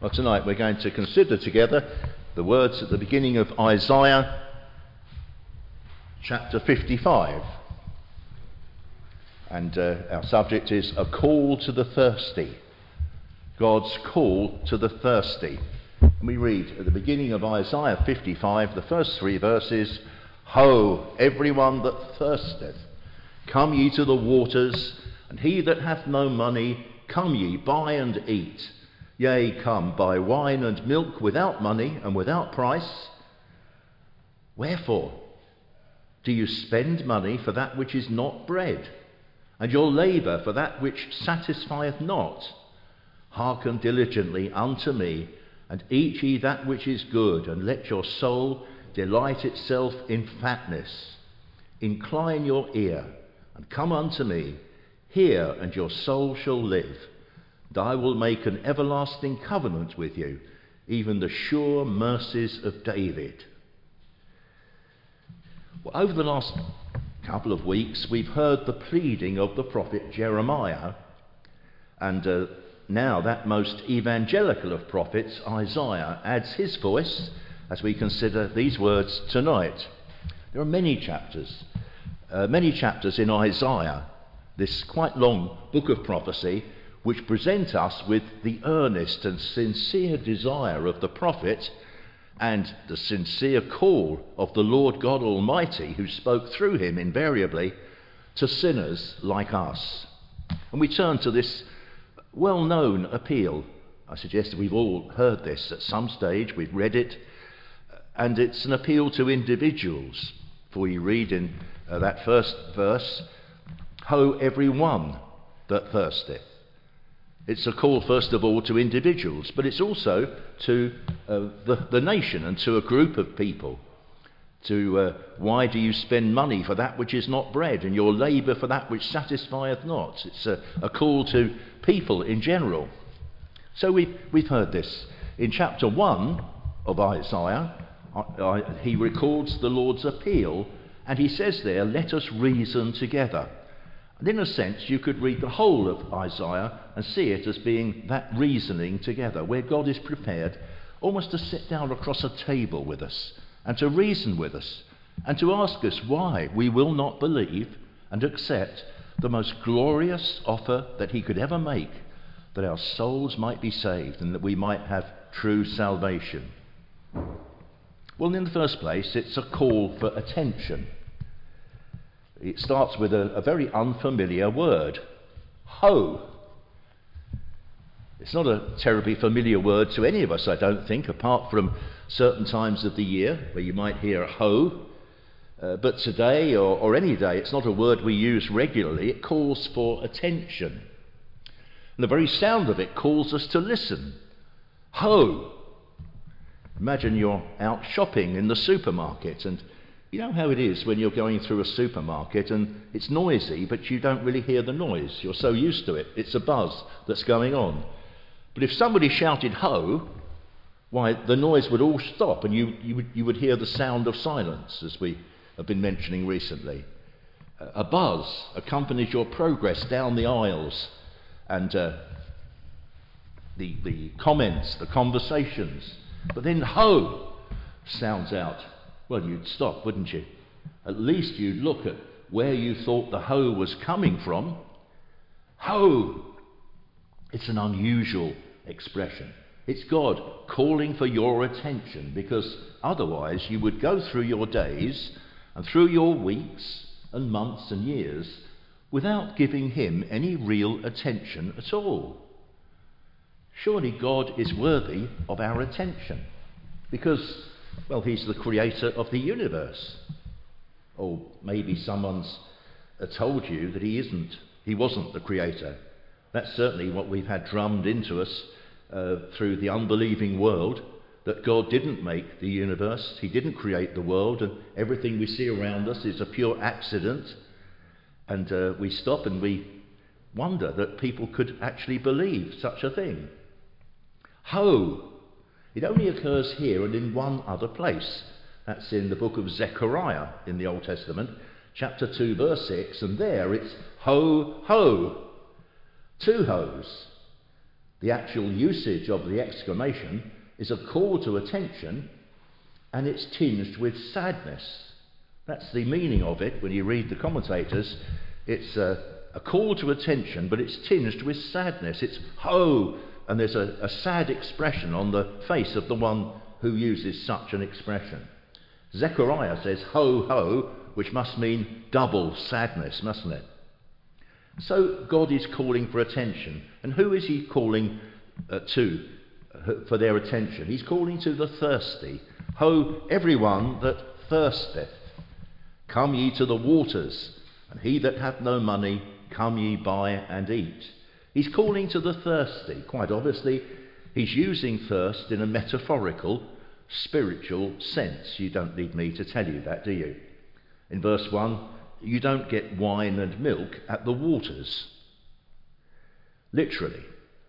Well, tonight we're going to consider together the words at the beginning of Isaiah chapter 55. And our subject is a call to the thirsty. God's call to the thirsty. And we read at the beginning of Isaiah 55, the first 3 verses, "Ho, everyone that thirsteth, come ye to the waters, and he that hath no money, come ye, buy and eat. Yea, come, buy wine and milk without money and without price. Wherefore do you spend money for that which is not bread, and your labour for that which satisfieth not? Hearken diligently unto me, and eat ye that which is good, and let your soul delight itself in fatness. Incline your ear, and come unto me. Hear, and your soul shall live. And I will make an everlasting covenant with you, even the sure mercies of David." Well, over the last couple of weeks, we've heard the pleading of the prophet Jeremiah, and now that most evangelical of prophets, Isaiah, adds his voice as we consider these words tonight. There are many chapters in Isaiah, this quite long book of prophecy, which present us with the earnest and sincere desire of the prophet and the sincere call of the Lord God Almighty, who spoke through him invariably to sinners like us. And we turn to this well-known appeal. I suggest that we've all heard this at some stage, we've read it, and it's an appeal to individuals. For you read in that first verse, "Ho, every one that thirsteth." It's a call, first of all, to individuals, but it's also to the nation and to a group of people. Why do you spend money for that which is not bread, and your labour for that which satisfieth not? It's a call to people in general. So we've heard this. In chapter 1 of Isaiah, he records the Lord's appeal, and he says there, "Let us reason together." And in a sense, you could read the whole of Isaiah and see it as being that reasoning together, where God is prepared almost to sit down across a table with us and to reason with us and to ask us why we will not believe and accept the most glorious offer that he could ever make, that our souls might be saved and that we might have true salvation. Well, in the first place, it's a call for attention. It starts with a very unfamiliar word, ho. It's not a terribly familiar word to any of us, I don't think, apart from certain times of the year where you might hear ho. But today or any day, it's not a word we use regularly. It calls for attention. And the very sound of it calls us to listen. Ho! Imagine you're out shopping in the supermarket, and you know how it is when you're going through a supermarket and it's noisy, but you don't really hear the noise. You're so used to it. It's a buzz that's going on. But if somebody shouted ho, why, the noise would all stop and you would hear the sound of silence, as we have been mentioning recently. A buzz accompanies your progress down the aisles, and the comments, the conversations. But then ho sounds out. Well, you'd stop, wouldn't you? At least you'd look at where you thought the ho was coming from. Ho! It's an unusual expression. It's God calling for your attention, because otherwise you would go through your days and through your weeks and months and years without giving him any real attention at all. Surely God is worthy of our attention, because, well, he's the creator of the universe. Or maybe someone's told you that he wasn't the creator. That's certainly what we've had drummed into us through the unbelieving world, that God didn't make the universe, he didn't create the world, and everything we see around us is a pure accident. And we stop and we wonder that people could actually believe such a thing. Ho! It only occurs here and in one other place. That's in the book of Zechariah in the Old Testament, chapter 2, verse 6, and there it's ho, ho. 2 hoes. The actual usage of the exclamation is a call to attention, and it's tinged with sadness. That's the meaning of it when you read the commentators. It's a call to attention, but it's tinged with sadness. It's ho, and there's a sad expression on the face of the one who uses such an expression. Zechariah says ho, ho, which must mean double sadness, mustn't it? So God is calling for attention. And who is he calling to for their attention? He's calling to the thirsty. Ho, everyone that thirsteth. Come ye to the waters, and he that hath no money, come ye buy and eat. He's calling to the thirsty. Quite obviously, he's using thirst in a metaphorical, spiritual sense. You don't need me to tell you that, do you? In verse 1, you don't get wine and milk at the waters. Literally,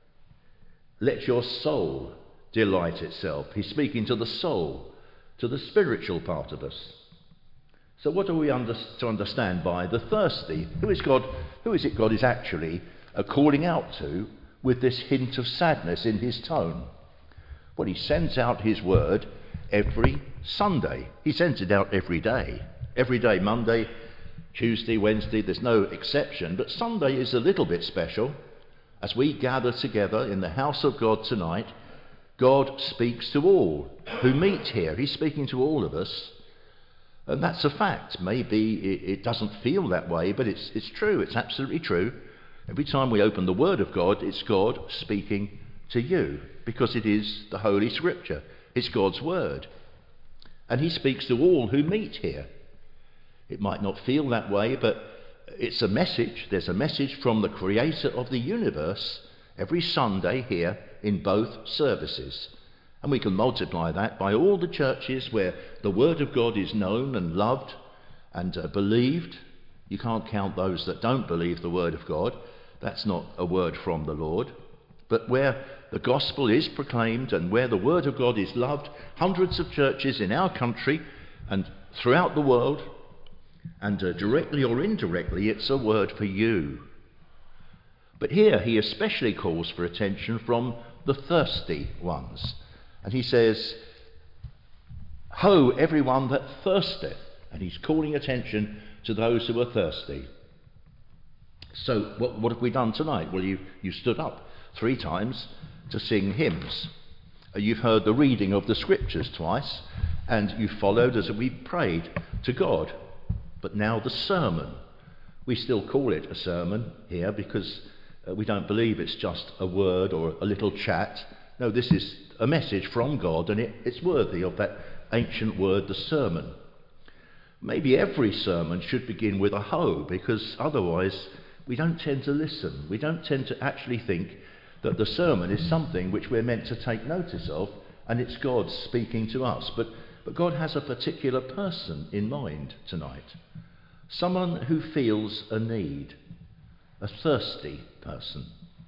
let your soul delight itself. He's speaking to the soul, to the spiritual part of us. So what are we to understand by the thirsty? Who is it God is actually calling out to with this hint of sadness in his tone? Well, he sends out his word every Sunday. He sends it out every day. Every day, Monday, Tuesday, Wednesday, there's no exception. But Sunday is a little bit special. As we gather together in the house of God tonight, God speaks to all who meet here. He's speaking to all of us. And that's a fact. Maybe it doesn't feel that way, but it's true. It's absolutely true. Every time we open the Word of God, it's God speaking to you, because it is the Holy Scripture. It's God's Word. And he speaks to all who meet here. It might not feel that way, but it's a message. There's a message from the Creator of the universe every Sunday here in both services. And we can multiply that by all the churches where the Word of God is known and loved and believed. You can't count those that don't believe the Word of God. That's not a word from the Lord. But where the gospel is proclaimed and where the Word of God is loved, hundreds of churches in our country and throughout the world, and directly or indirectly, it's a word for you. But here he especially calls for attention from the thirsty ones. And he says, ho, everyone that thirsteth. And he's calling attention to those who are thirsty. So what have we done tonight? Well, you stood up 3 times to sing hymns. You've heard the reading of the scriptures twice, and you followed as we prayed to God. But now the sermon. We still call it a sermon here because we don't believe it's just a word or a little chat. No, this is a message from God, and it's worthy of that ancient word, the sermon. Maybe every sermon should begin with a ho, because otherwise we don't tend to listen. We don't tend to actually think that the sermon is something which we're meant to take notice of, and it's God speaking to us. But God has a particular person in mind tonight. Someone who feels a need, a thirsty person.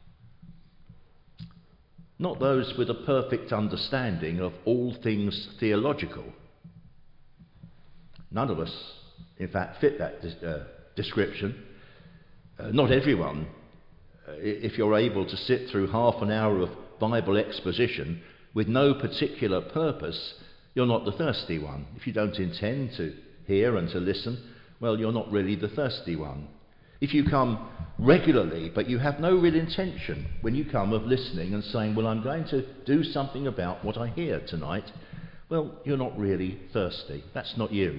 Not those with a perfect understanding of all things theological. None of us, in fact, fit that description. Not everyone. If you're able to sit through half an hour of Bible exposition with no particular purpose, you're not the thirsty one. If you don't intend to hear and to listen, well, you're not really the thirsty one. If you come regularly, but you have no real intention when you come of listening and saying, well, I'm going to do something about what I hear tonight, well, you're not really thirsty. That's not you.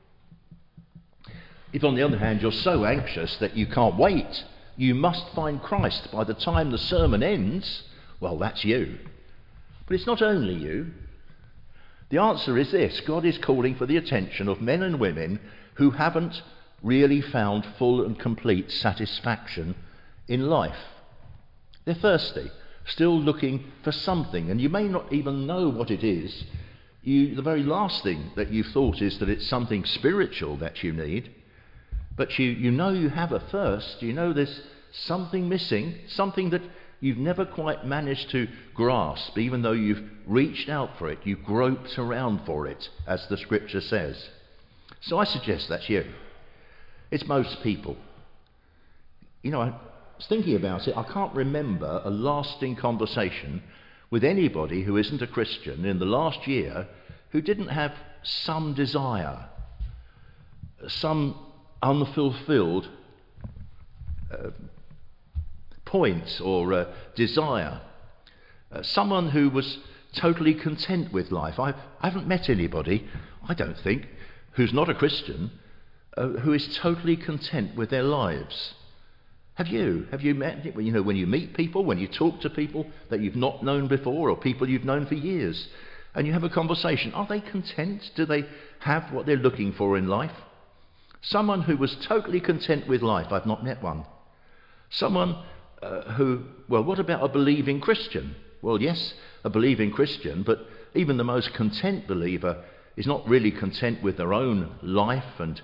If, on the other hand, you're so anxious that you can't wait, you must find Christ by the time the sermon ends, well, that's you. But it's not only you. The answer is this: God is calling for the attention of men and women who haven't really found full and complete satisfaction in life. They're thirsty, still looking for something, and you may not even know what it is. The very last thing that you've thought is that it's something spiritual that you need, but you know you have a thirst, you know there's something missing, something that you've never quite managed to grasp, even though you've reached out for it, you've groped around for it, as the scripture says. So I suggest that's you. It's most people. You know, was thinking about it, I can't remember a lasting conversation with anybody who isn't a Christian in the last year who didn't have some desire, some unfulfilled point or desire. Someone who was totally content with life. I haven't met anybody, I don't think, who's not a Christian, who is totally content with their lives. Have you? Have you met, when you meet people, when you talk to people that you've not known before or people you've known for years, and you have a conversation, are they content? Do they have what they're looking for in life? Someone who was totally content with life, I've not met one. Someone what about a believing Christian? Well, yes, a believing Christian, but even the most content believer is not really content with their own life and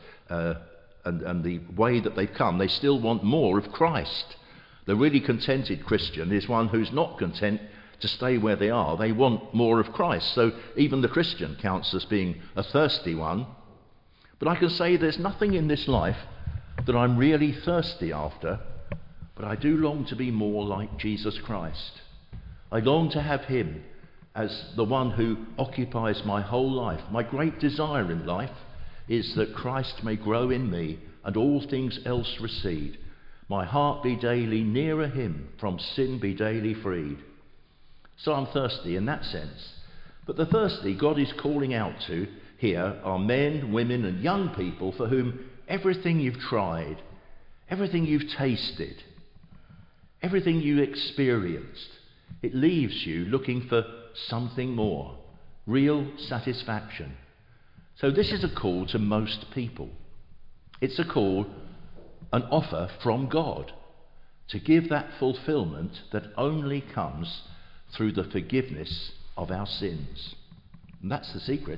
the way that they've come. They still want more of Christ. The really contented Christian is one who's not content to stay where they are. They want more of Christ. So even the Christian counts as being a thirsty one. But I can say there's nothing in this life that I'm really thirsty after, but I do long to be more like Jesus Christ. I long to have him as the one who occupies my whole life. My great desire in life is that Christ may grow in me and all things else recede. My heart be daily nearer him, from sin be daily freed. So I'm thirsty in that sense. But the thirsty God is calling out to here are men, women and young people for whom everything you've tried, everything you've tasted, everything you experienced, it leaves you looking for something more, real satisfaction. So this is a call to most people. It's a call, an offer from God to give that fulfillment that only comes through the forgiveness of our sins. And that's the secret.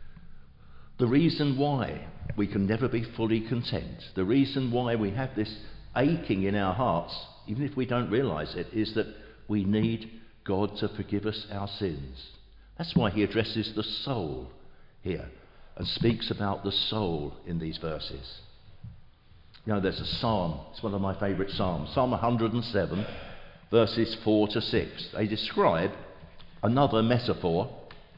The reason why we can never be fully content, the reason why we have this aching in our hearts, even if we don't realise it, is that we need God to forgive us our sins. That's why he addresses the soul here and speaks about the soul in these verses. There's a psalm, it's one of my favourite psalms, Psalm 107, verses 4 to 6. They describe another metaphor,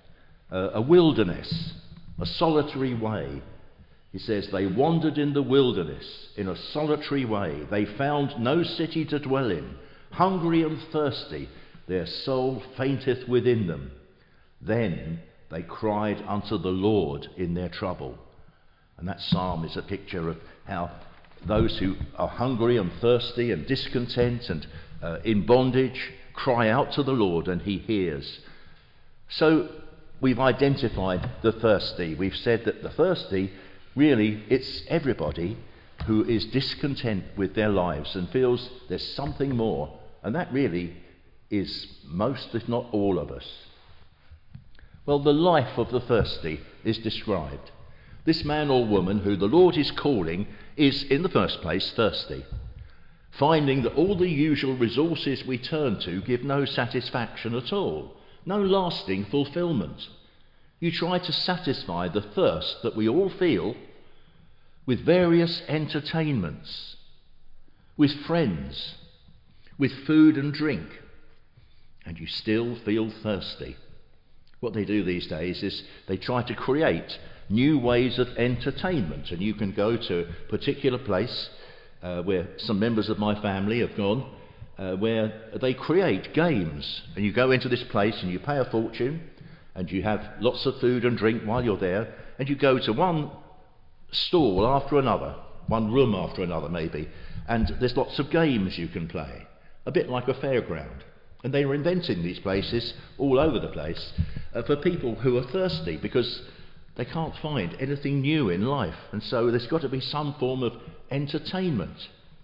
a wilderness, a solitary way. He says, they wandered in the wilderness in a solitary way. They found no city to dwell in. Hungry and thirsty, their soul fainteth within them. Then they cried unto the Lord in their trouble. And that psalm is a picture of how those who are hungry and thirsty and discontent and in bondage cry out to the Lord and he hears. So we've identified the thirsty. We've said that the thirsty, really, it's everybody who is discontent with their lives and feels there's something more. And that really is most, if not all of us. Well, the life of the thirsty is described. This man or woman who the Lord is calling is, in the first place, thirsty, finding that all the usual resources we turn to give no satisfaction at all, no lasting fulfillment. You try to satisfy the thirst that we all feel with various entertainments, with friends, with food and drink, and you still feel thirsty. What they do these days is they try to create new ways of entertainment, and you can go to a particular place where some members of my family have gone, where they create games, and you go into this place and you pay a fortune and you have lots of food and drink while you're there, and you go to one stall after another, one room after another maybe, and there's lots of games you can play, a bit like a fairground. And they are inventing these places all over the place for people who are thirsty because they can't find anything new in life. And so there's got to be some form of entertainment.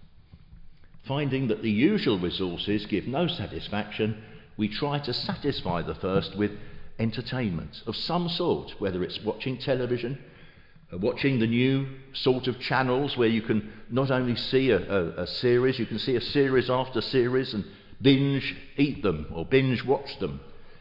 Finding that the usual resources give no satisfaction, we try to satisfy the thirst with entertainment of some sort, whether it's watching television, watching the new sort of channels where you can not only see a series, you can see a series after series and binge eat them or binge watch them.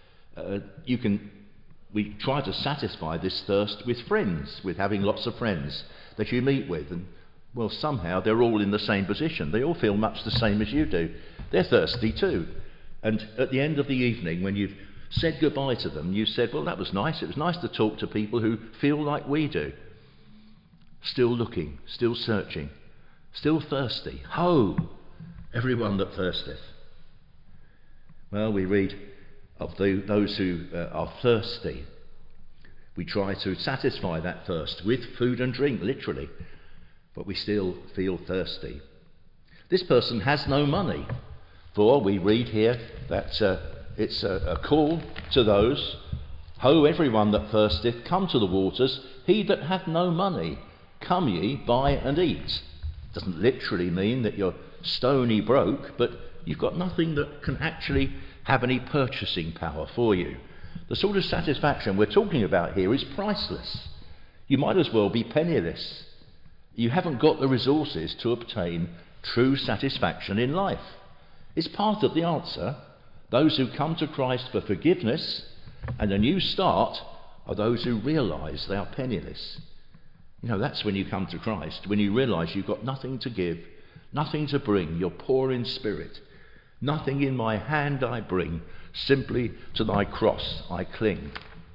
We try to satisfy this thirst with friends, with having lots of friends that you meet with, and Well, somehow they're all in the same position. They all feel much the same as you do. They're thirsty too. And at the end of the evening, when you've said goodbye to them, you said, well, that was nice. It was nice to talk to people who feel like we do. Still looking, still searching, still thirsty. Ho, everyone that thirsteth. Well, we read of those who are thirsty. We try to satisfy that thirst with food and drink, literally, but we still feel thirsty. This person has no money, for we read here that it's a call to those, ho, everyone that thirsteth, come to the waters, he that hath no money, come ye, buy and eat. Doesn't literally mean that you're stony broke, but you've got nothing that can actually have any purchasing power for you. The sort of satisfaction we're talking about here is priceless. You might as well be penniless. You haven't got the resources to obtain true satisfaction in life. It's part of the answer. Those who come to Christ for forgiveness and a new start are those who realise they are penniless. You know, that's when you come to Christ, when you realise you've got nothing to give, nothing to bring, you're poor in spirit. Nothing in my hand I bring, simply to thy cross I cling.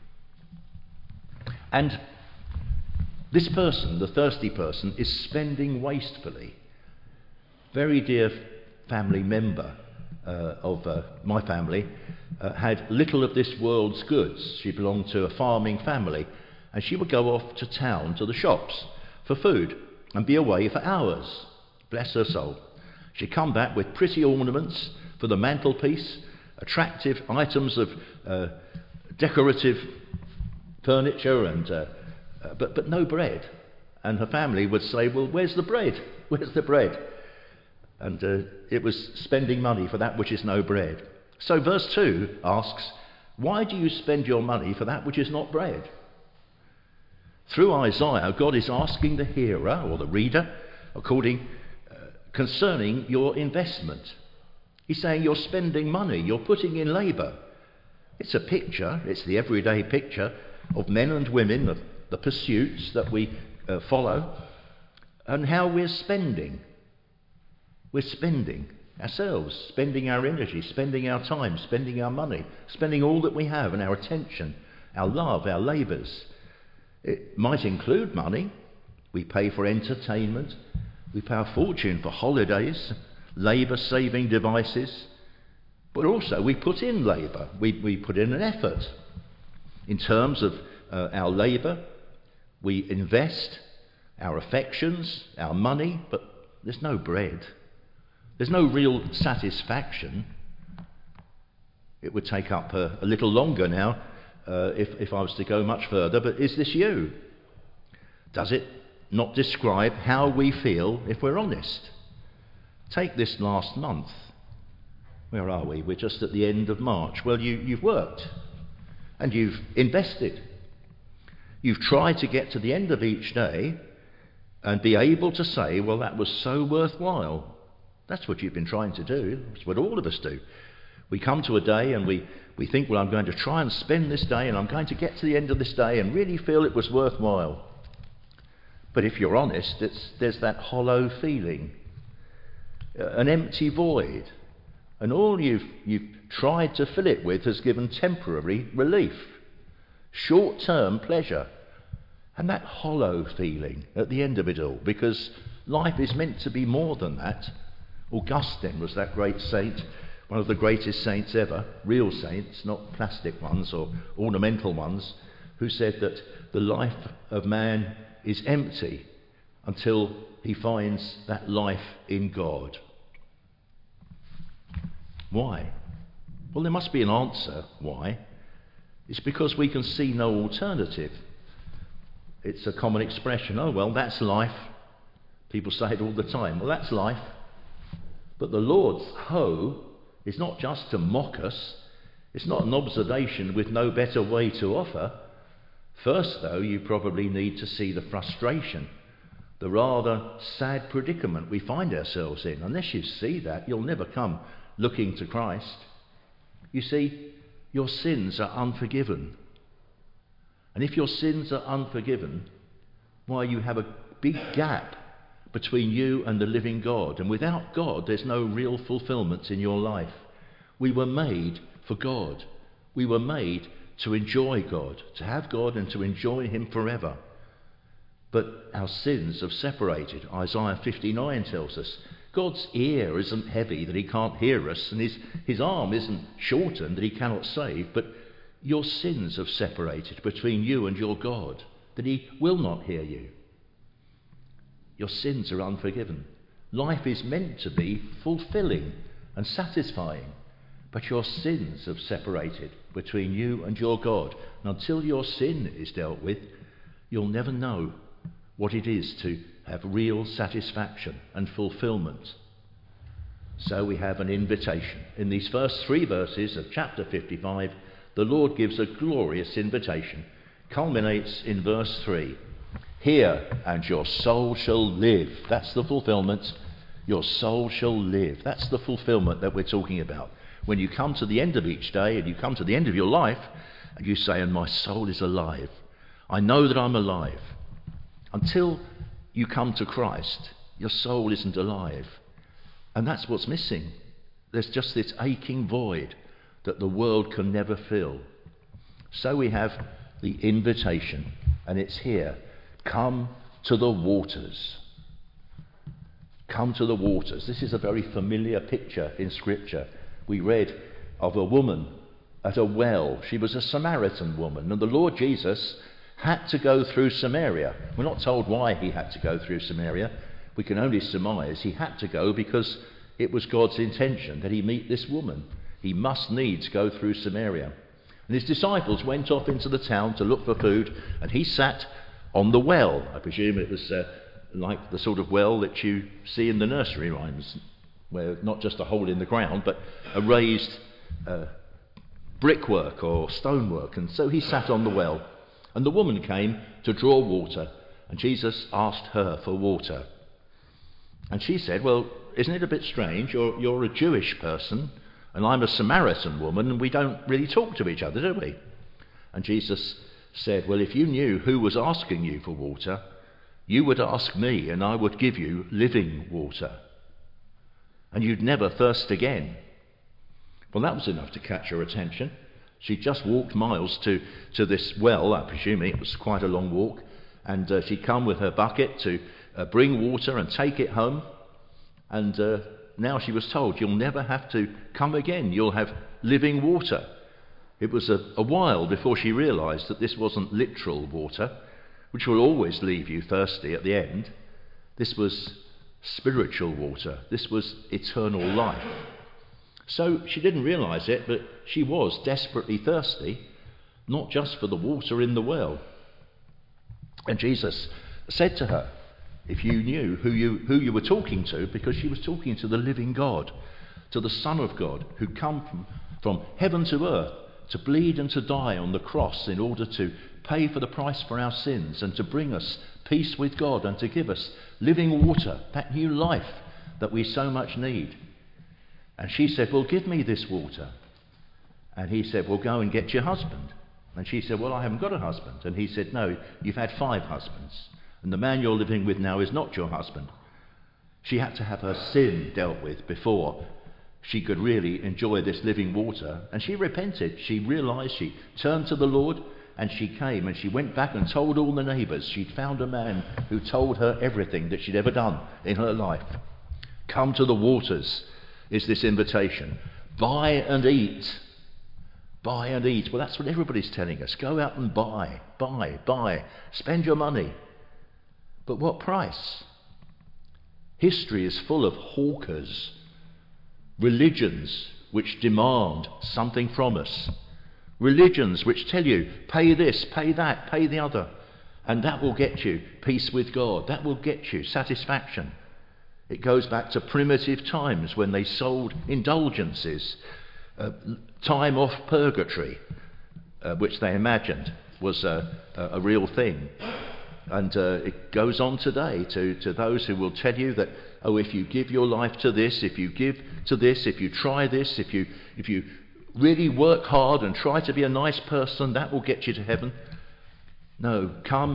And this person, the thirsty person, is spending wastefully. Very dear family member of my family had little of this world's goods. She belonged to a farming family, and she would go off to town to the shops for food and be away for hours. Bless her soul. She'd come back with pretty ornaments for the mantelpiece, attractive items of decorative furniture, but no bread. And her family would say, well, where's the bread? Where's the bread? And it was spending money for that which is no bread. So verse 2 asks, why do you spend your money for that which is not bread? Through Isaiah, God is asking the hearer or the reader concerning your investment. He's saying you're spending money, you're putting in labour. It's a picture, it's the everyday picture of men and women, of the pursuits that we follow, and how we're spending. We're spending ourselves, spending our energy, spending our time, spending our money, spending all that we have and our attention, our love, our labours. It might include money. We pay for entertainment. We pay a fortune for holidays, labour-saving devices. But also we put in labour. We put in an effort. In terms of our labour, we invest our affections, our money, but there's no bread. There's no real satisfaction. It would take up a little longer now if I was to go much further, but is this you? Does it not describe how we feel if we're honest? Take this last month. Where are we? We're just at the end of March. Well, you've worked and you've invested. You've tried to get to the end of each day and be able to say, well, that was so worthwhile. That's what you've been trying to do. It's what all of us do. We come to a day and we think, well, I'm going to try and spend this day and I'm going to get to the end of this day and really feel it was worthwhile. But if you're honest, there's that hollow feeling, an empty void. And all you've tried to fill it with has given temporary relief, short-term pleasure. And that hollow feeling at the end of it all, because life is meant to be more than that. Augustine was that great saint, one of the greatest saints ever, real saints, not plastic ones or ornamental ones, who said that the life of man is empty until he finds that life in God. Why? Well, there must be an answer why. It's because we can see no alternative. It's a common expression, oh, well, that's life. People say it all the time. Well, that's life. But the Lord's ho is not just to mock us. It's not an observation with no better way to offer. First, though, you probably need to see the frustration, the rather sad predicament we find ourselves in. Unless you see that, you'll never come looking to Christ. You see, your sins are unforgiven. And if your sins are unforgiven, why, you have a big gap between you and the living God. And without God, there's no real fulfillment in your life. We were made for God. We were made to enjoy God, to have God and to enjoy him forever. But our sins have separated. Isaiah 59 tells us God's ear isn't heavy that he can't hear us, and his arm isn't shortened that he cannot save, but your sins have separated between you and your God, that he will not hear you. Your sins are unforgiven. Life is meant to be fulfilling and satisfying, but your sins have separated between you and your God. And until your sin is dealt with, you'll never know what it is to have real satisfaction and fulfillment. So we have an invitation. In these first 3 verses of chapter 55, the Lord gives a glorious invitation. Culminates in verse 3. Hear, and your soul shall live. That's the fulfillment. Your soul shall live. That's the fulfillment that we're talking about. When you come to the end of each day and you come to the end of your life and you say, and my soul is alive. I know that I'm alive. Until you come to Christ, your soul isn't alive. And that's what's missing. There's just this aching void that the world can never fill. So we have the invitation, and it's here. Come to the waters. Come to the waters. This is a very familiar picture in Scripture. We read of a woman at a well. She was a Samaritan woman, and the Lord Jesus had to go through Samaria. We're not told why he had to go through Samaria. We can only surmise he had to go because it was God's intention that he meet this woman. He must needs go through Samaria. And his disciples went off into the town to look for food, and he sat on the well. I presume it was like the sort of well that you see in the nursery rhymes, where not just a hole in the ground, but a raised brickwork or stonework. And so he sat on the well, and the woman came to draw water, and Jesus asked her for water. And she said, well, isn't it a bit strange? You're a Jewish person, and I'm a Samaritan woman, and we don't really talk to each other, do we? And Jesus said, well, if you knew who was asking you for water, you would ask me, and I would give you living water, and you'd never thirst again. Well, that was enough to catch her attention. She just walked miles to this well. I presume it was quite a long walk, and she'd come with her bucket to bring water and take it home. And now she was told, you'll never have to come again. You'll have living water. It was a while before she realised that this wasn't literal water, which will always leave you thirsty at the end. This was spiritual water. This was eternal life. So she didn't realise it, but she was desperately thirsty, not just for the water in the well. And Jesus said to her, if you knew who you were talking to, because she was talking to the living God, to the Son of God, who come from heaven to earth to bleed and to die on the cross in order to pay for the price for our sins and to bring us peace with God and to give us living water, that new life that we so much need. And she said, well, give me this water. And he said, well, go and get your husband. And she said, well, I haven't got a husband. And he said, no, you've had 5 husbands. And the man you're living with now is not your husband. She had to have her sin dealt with before she could really enjoy this living water. And she repented. She realised, she turned to the Lord, and she came and she went back and told all the neighbours. She'd found a man who told her everything that she'd ever done in her life. Come to the waters is this invitation. Buy and eat. Buy and eat. Well, that's what everybody's telling us. Go out and buy. Spend your money. But what price? History is full of hawkers, religions which demand something from us, religions which tell you, pay this, pay that, pay the other, and that will get you peace with God, that will get you satisfaction. It goes back to primitive times when they sold indulgences, time off purgatory, which they imagined was a real thing. And it goes on today to those who will tell you that, oh, if you give your life to this, if you give to this, if you try this, if you really work hard and try to be a nice person, that will get you to heaven. No, come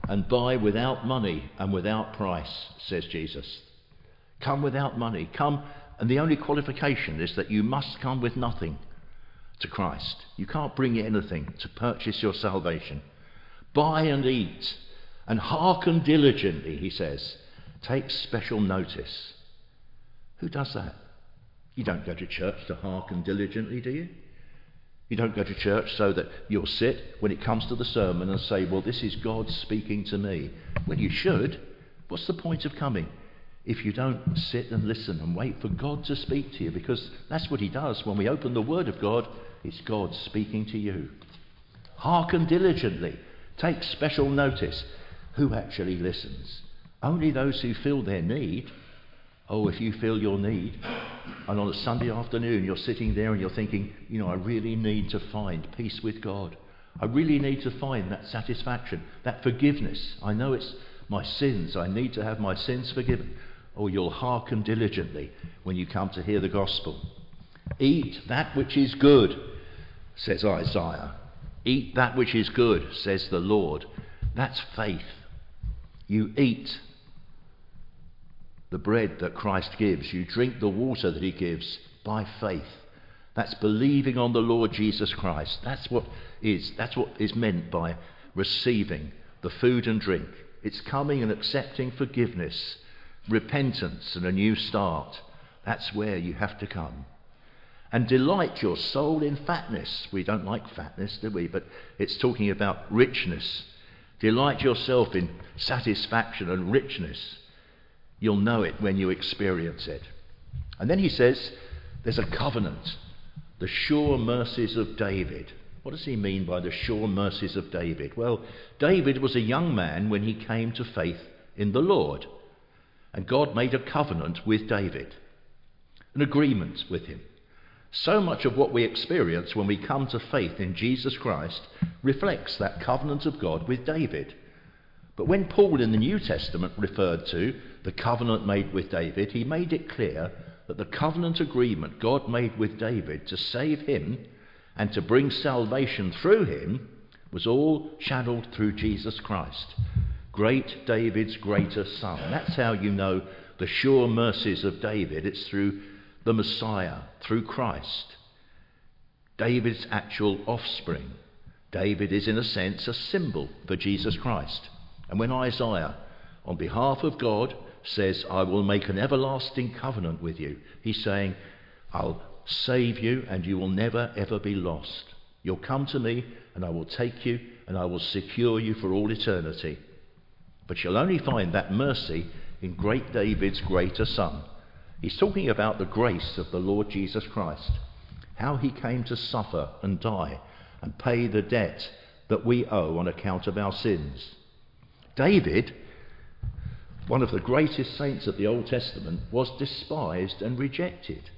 and buy without money and without price, says Jesus. Come without money. Come, and the only qualification is that you must come with nothing to Christ. You can't bring anything to purchase your salvation. Buy and eat, and hearken diligently, he says. Take special notice. Who does that? You don't go to church to hearken diligently, do you? You don't go to church so that you'll sit when it comes to the sermon and say, well, this is God speaking to me. Well, you should. What's the point of coming if you don't sit and listen and wait for God to speak to you? Because that's what he does. When we open the Word of God, it's God speaking to you. Hearken diligently. Take special notice. Who actually listens? Only those who feel their need. Oh, if you feel your need, and on a Sunday afternoon you're sitting there and you're thinking, I really need to find peace with God. I really need to find that satisfaction, that forgiveness. I know it's my sins. I need to have my sins forgiven. Oh, you'll hearken diligently when you come to hear the gospel. Eat that which is good, says Isaiah. Eat that which is good, says the Lord. That's faith. You eat the bread that Christ gives. You drink the water that he gives by faith. That's believing on the Lord Jesus Christ. That's what is meant by receiving the food and drink. It's coming and accepting forgiveness, repentance and a new start. That's where you have to come. And delight your soul in fatness. We don't like fatness, do we? But it's talking about richness. Delight yourself in satisfaction and richness. You'll know it when you experience it. And then he says, there's a covenant, the sure mercies of David. What does he mean by the sure mercies of David? Well, David was a young man when he came to faith in the Lord. And God made a covenant with David, an agreement with him. So much of what we experience when we come to faith in Jesus Christ reflects that covenant of God with David. But when Paul in the New Testament referred to the covenant made with David, he made it clear that the covenant agreement God made with David to save him and to bring salvation through him was all channeled through Jesus Christ, great David's greater son. That's how you know the sure mercies of David. It's through the Messiah, through Christ, David's actual offspring. David is in a sense a symbol for Jesus Christ. And when Isaiah, on behalf of God, says, I will make an everlasting covenant with you, he's saying, I'll save you and you will never ever be lost. You'll come to me and I will take you and I will secure you for all eternity. But you'll only find that mercy in great David's greater son. He's talking about the grace of the Lord Jesus Christ, how he came to suffer and die and pay the debt that we owe on account of our sins. David, one of the greatest saints of the Old Testament, was despised and rejected.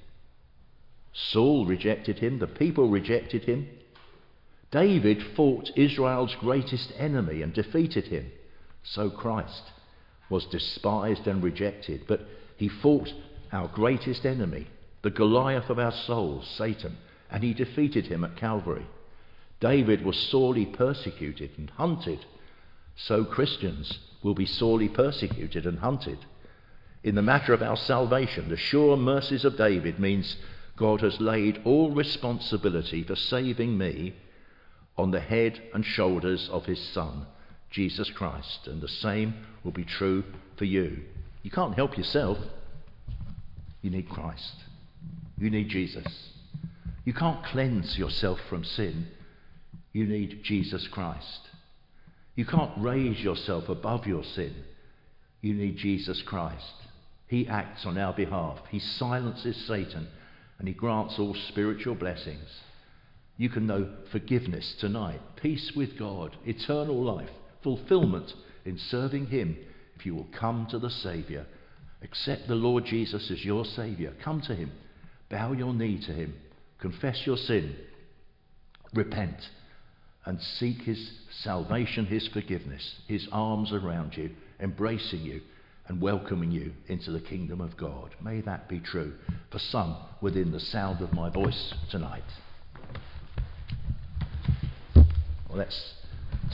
Saul rejected him, the people rejected him. David fought Israel's greatest enemy and defeated him. So Christ was despised and rejected, but he fought our greatest enemy, the Goliath of our souls, Satan, and he defeated him at Calvary. David was sorely persecuted and hunted. So Christians will be sorely persecuted and hunted. In the matter of our salvation, the sure mercies of David means God has laid all responsibility for saving me on the head and shoulders of his Son, Jesus Christ. And the same will be true for you. You can't help yourself. You need Christ. You need Jesus. You can't cleanse yourself from sin. You need Jesus Christ. You can't raise yourself above your sin. You need Jesus Christ. He acts on our behalf. He silences Satan and he grants all spiritual blessings. You can know forgiveness tonight, peace with God, eternal life, fulfillment in serving him if you will come to the Saviour. Accept the Lord Jesus as your Saviour. Come to him. Bow your knee to him. Confess your sin. Repent. And seek his salvation, his forgiveness, his arms around you, embracing you and welcoming you into the kingdom of God. May that be true for some within the sound of my voice tonight. Well, let's